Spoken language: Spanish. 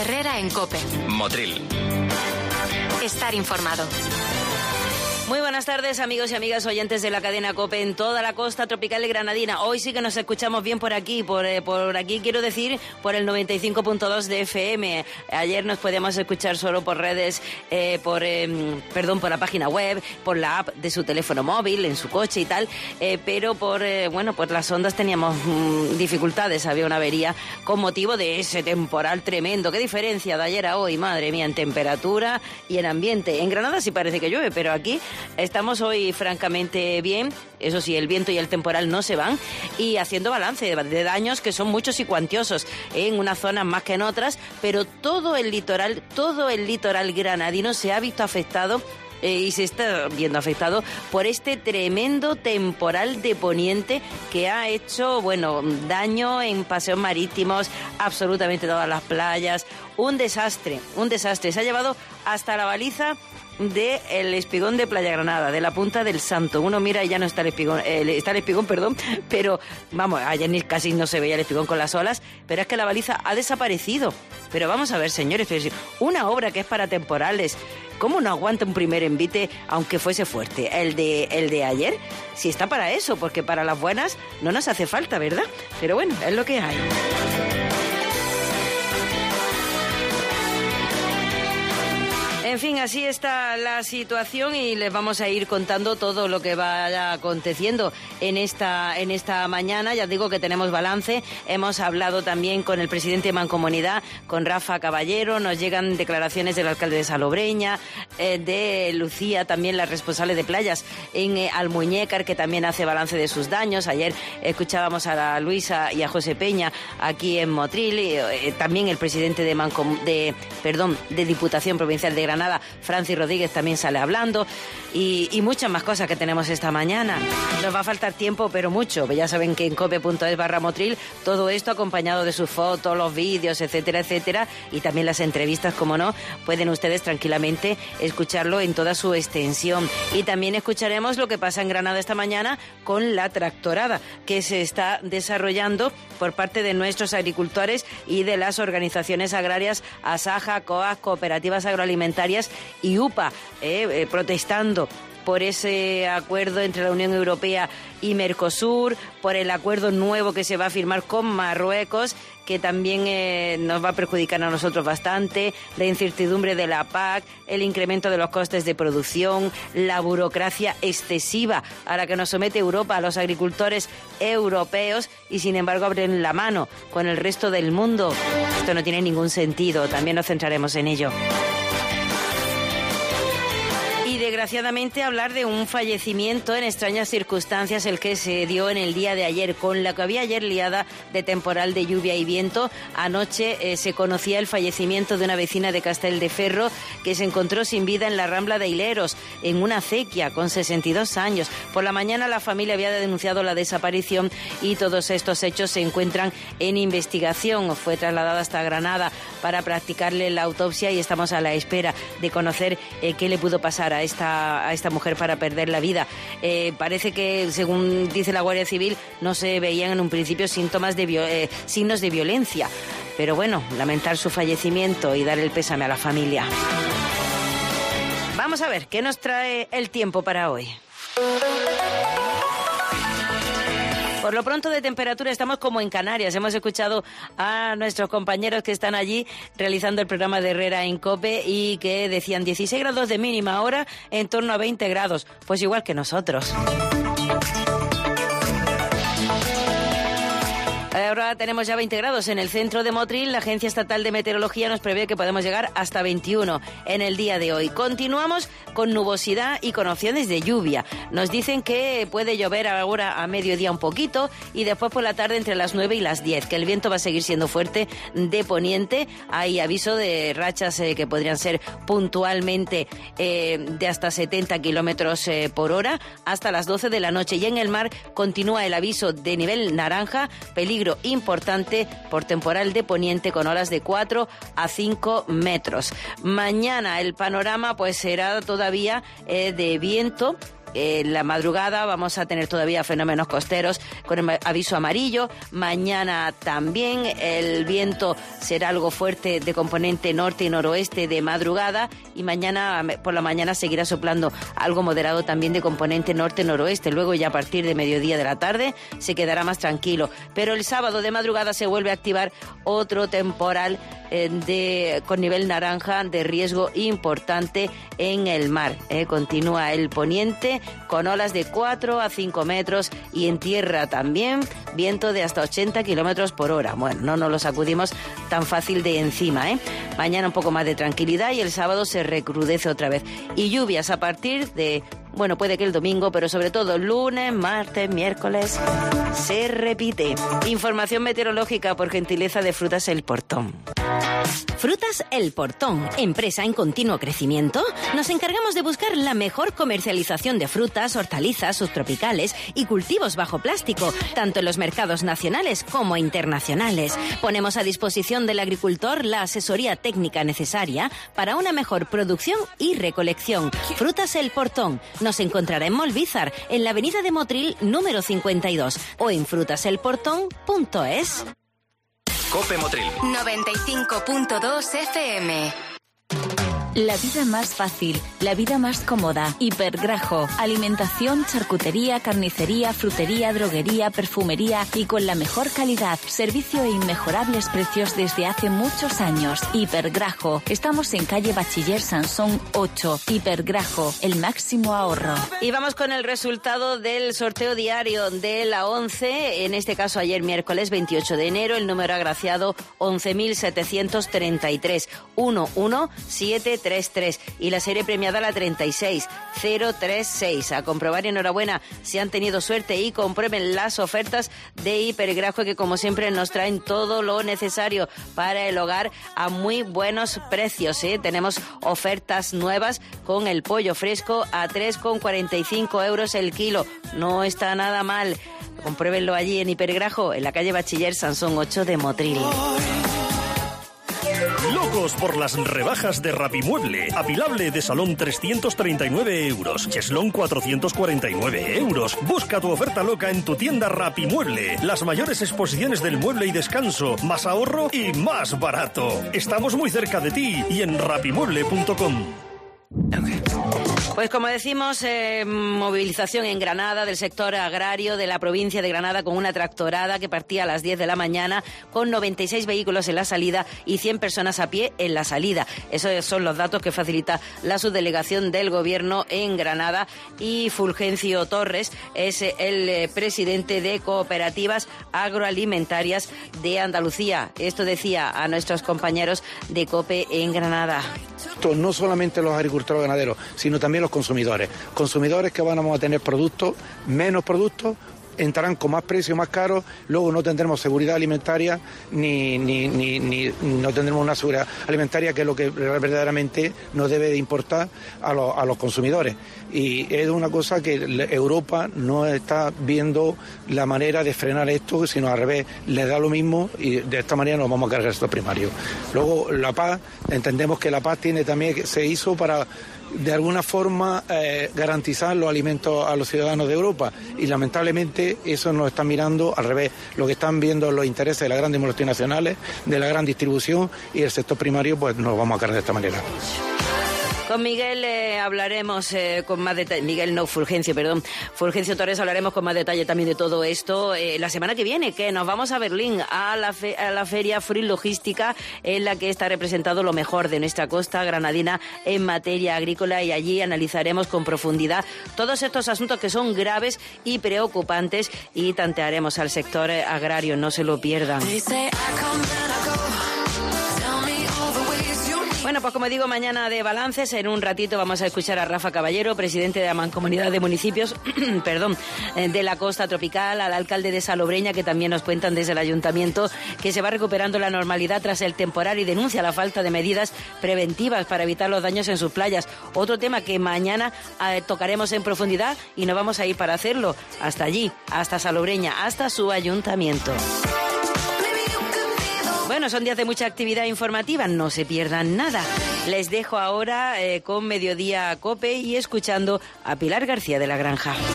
Herrera en COPE. Motril. Estar informado. Muy buenas tardes, amigos y amigas oyentes de la cadena COPE en toda la costa tropical de Granadina. Hoy sí que nos escuchamos bien por aquí, por aquí quiero decir, por el 95.2 de FM. Ayer nos podíamos escuchar solo por redes, por la página web, por la app de su teléfono móvil, en su coche y tal, pero por las ondas teníamos dificultades, había una avería con motivo de ese temporal tremendo. ¿Qué diferencia de ayer a hoy? Madre mía, en temperatura y en ambiente. En Granada sí parece que llueve, pero aquí estamos hoy francamente bien. Eso sí, el viento y el temporal no se van, y haciendo balance de daños que son muchos y cuantiosos en unas zonas más que en otras, pero todo el litoral granadino se ha visto afectado y se está viendo afectado por este tremendo temporal de poniente que ha hecho, daño en paseos marítimos, absolutamente todas las playas. Un desastre. Se ha llevado hasta la baliza del espigón de Playa Granada, de la Punta del Santo. Uno mira y ya no está el espigón, pero vamos, ayer casi no se veía el espigón con las olas, pero es que la baliza ha desaparecido. Pero vamos a ver, señores, una obra que es para temporales, ¿cómo no aguanta un primer envite aunque fuese fuerte? El de ayer, si está para eso, porque para las buenas no nos hace falta, ¿verdad? Pero bueno, es lo que hay. En fin, así está la situación y les vamos a ir contando todo lo que vaya aconteciendo en esta mañana. Ya digo que tenemos balance. Hemos hablado también con el presidente de Mancomunidad, con Rafa Caballero. Nos llegan declaraciones del alcalde de Salobreña, de Lucía, también la responsable de playas en Almuñécar, que también hace balance de sus daños. Ayer escuchábamos a la Luisa y a José Peña aquí en Motril. También el presidente de Diputación Provincial de Granada, Francis Rodríguez, también sale hablando, y muchas más cosas que tenemos esta mañana. Nos va a faltar tiempo, pero mucho. Ya saben que en cope.es/Motril todo esto acompañado de sus fotos, los vídeos, etcétera, etcétera, y también las entrevistas, como no, pueden ustedes tranquilamente escucharlo en toda su extensión. Y también escucharemos lo que pasa en Granada esta mañana con la tractorada que se está desarrollando por parte de nuestros agricultores y de las organizaciones agrarias ASAJA, COAG, Cooperativas Agroalimentarias y UPA, protestando por ese acuerdo entre la Unión Europea y Mercosur, por el acuerdo nuevo que se va a firmar con Marruecos, que también nos va a perjudicar a nosotros bastante, la incertidumbre de la PAC, el incremento de los costes de producción, la burocracia excesiva a la que nos somete Europa, a los agricultores europeos, y sin embargo abren la mano con el resto del mundo. Esto no tiene ningún sentido, también nos centraremos en ello. Y desgraciadamente hablar de un fallecimiento en extrañas circunstancias, el que se dio en el día de ayer, con la que había ayer liada de temporal de lluvia y viento. Anoche se conocía el fallecimiento de una vecina de Castelldefels que se encontró sin vida en la Rambla de Ileros, en una acequia, con 62 años. Por la mañana la familia había denunciado la desaparición y todos estos hechos se encuentran en investigación. Fue trasladada hasta Granada para practicarle la autopsia y estamos a la espera de conocer qué le pudo pasar a esta mujer para perder la vida. Parece que, según dice la Guardia Civil, no se veían en un principio signos de violencia. Pero bueno, lamentar su fallecimiento y dar el pésame a la familia. Vamos a ver qué nos trae el tiempo para hoy. Por lo pronto, de temperatura estamos como en Canarias. Hemos escuchado a nuestros compañeros que están allí realizando el programa de Herrera en COPE y que decían 16 grados de mínima, ahora en torno a 20 grados. Pues igual que nosotros. Ahora tenemos ya 20 grados en el centro de Motril. La Agencia Estatal de Meteorología nos prevé que podemos llegar hasta 21 en el día de hoy. Continuamos con nubosidad y con opciones de lluvia. Nos dicen que puede llover ahora a mediodía un poquito y después por la tarde entre las 9 y las 10, que el viento va a seguir siendo fuerte de poniente. Hay aviso de rachas que podrían ser puntualmente de hasta 70 kilómetros por hora hasta las 12 de la noche. Y en el mar continúa el aviso de nivel naranja, peligro importante por temporal de poniente con olas de 4 a 5 metros. Mañana el panorama pues será todavía de viento En la madrugada vamos a tener todavía fenómenos costeros con el aviso amarillo. Mañana también el viento será algo fuerte de componente norte y noroeste de madrugada, y mañana por la mañana seguirá soplando algo moderado también de componente norte-noroeste. Luego ya a partir de mediodía de la tarde se quedará más tranquilo. Pero el sábado de madrugada se vuelve a activar otro temporal con nivel naranja de riesgo importante en el mar. Continúa el poniente con olas de 4 a 5 metros y en tierra también viento de hasta 80 kilómetros por hora. Bueno, no nos lo sacudimos tan fácil de encima, Mañana un poco más de tranquilidad y el sábado se recrudece otra vez. Y lluvias a partir de, bueno, puede que el domingo, pero sobre todo lunes, martes, miércoles, se repite. Información meteorológica por gentileza de Frutas El Portón. Frutas El Portón, empresa en continuo crecimiento. Nos encargamos de buscar la mejor comercialización de frutas, hortalizas, subtropicales y cultivos bajo plástico, tanto en los mercados nacionales como internacionales. Ponemos a disposición del agricultor la asesoría técnica necesaria para una mejor producción y recolección. Frutas El Portón nos encontrará en Molvízar, en la avenida de Motril número 52 o en frutaselportón.es. Cope Motril 95.2 FM. La vida más fácil, la vida más cómoda. Hipergrajo. Alimentación, charcutería, carnicería, frutería, droguería, perfumería y con la mejor calidad. Servicio e inmejorables precios desde hace muchos años. Hipergrajo. Estamos en calle Bachiller Sansón 8. Hipergrajo. El máximo ahorro. Y vamos con el resultado del sorteo diario de la 11. En este caso ayer miércoles 28 de enero. El número agraciado 11.733. 11733 y la serie premiada la 36036. A comprobar, enhorabuena si han tenido suerte y comprueben las ofertas de Hipergrajo, que como siempre nos traen todo lo necesario para el hogar a muy buenos precios. Tenemos ofertas nuevas con el pollo fresco a 3,45 euros el kilo. No está nada mal. Compruébenlo allí en Hipergrajo, en la calle Bachiller Sansón 8 de Motril. Locos por las rebajas de Rapimueble. Apilable de salón 339 euros. Cheslón 449 euros. Busca tu oferta loca en tu tienda Rapimueble. Las mayores exposiciones del mueble y descanso. Más ahorro y más barato. Estamos muy cerca de ti y en rapimueble.com. Pues como decimos, movilización en Granada del sector agrario de la provincia de Granada con una tractorada que partía a las 10 de la mañana con 96 vehículos en la salida y 100 personas a pie en la salida. Esos son los datos que facilita la subdelegación del Gobierno en Granada, y Fulgencio Torres es el presidente de Cooperativas Agroalimentarias de Andalucía. Esto decía a nuestros compañeros de COPE en Granada. No solamente los agricultores ganaderos, sino también los consumidores. Consumidores que vamos a tener productos, menos productos, entrarán con más precios, más caros, luego no tendremos seguridad alimentaria ni no tendremos una seguridad alimentaria, que es lo que verdaderamente nos debe de importar a los consumidores. Y es una cosa que Europa no está viendo la manera de frenar esto, sino al revés, le da lo mismo y de esta manera nos vamos a cargar estos primarios. Luego la PAC, entendemos que la PAC se hizo para de alguna forma garantizar los alimentos a los ciudadanos de Europa, y lamentablemente eso nos está mirando al revés. Lo que están viendo los intereses de las grandes multinacionales, de la gran distribución, y el sector primario, pues nos vamos a cargar de esta manera. Con Miguel hablaremos con más detalle. Fulgencio Torres, hablaremos con más detalle también de todo esto la semana que viene, que nos vamos a Berlín a la feria Fruit Logística, en la que está representado lo mejor de nuestra costa granadina en materia agrícola, y allí analizaremos con profundidad todos estos asuntos que son graves y preocupantes, y tantearemos al sector agrario. No se lo pierdan. Bueno, pues como digo, mañana de balances. En un ratito vamos a escuchar a Rafa Caballero, presidente de la Mancomunidad de Municipios de la Costa Tropical, al alcalde de Salobreña, que también nos cuentan desde el ayuntamiento que se va recuperando la normalidad tras el temporal, y denuncia la falta de medidas preventivas para evitar los daños en sus playas. Otro tema que mañana tocaremos en profundidad, y nos vamos a ir para hacerlo hasta allí, hasta Salobreña, hasta su ayuntamiento. Bueno, son días de mucha actividad informativa, no se pierdan nada. Les dejo ahora con Mediodía Cope y escuchando a Pilar García de la Granja.